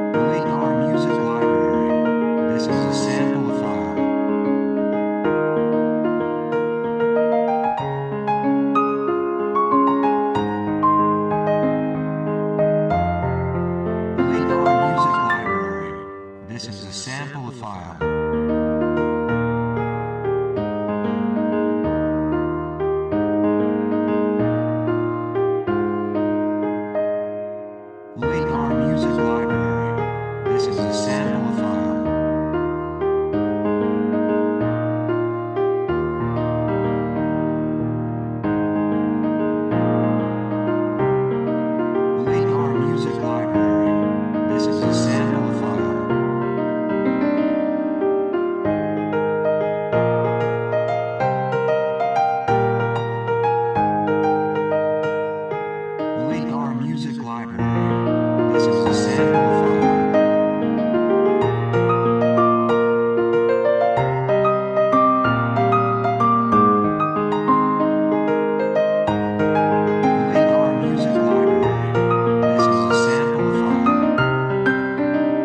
Delete our music library. This is a sample file. Delete our music library. This is a sample file. Delete our music library. This is a sample file. Delete our music library. This is a sample file. Delete our music library. This is a sample file. Delete our music library. This is a sample file.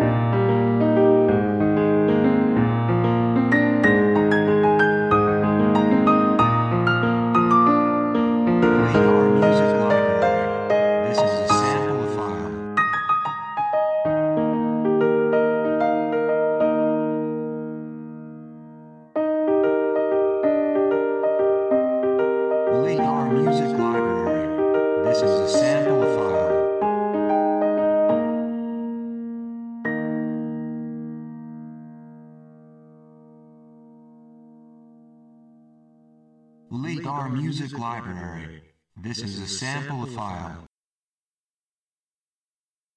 Delete our music library. This is a sample file. Delete our music library. This is a sample file. Delete our music library. This is a sample file.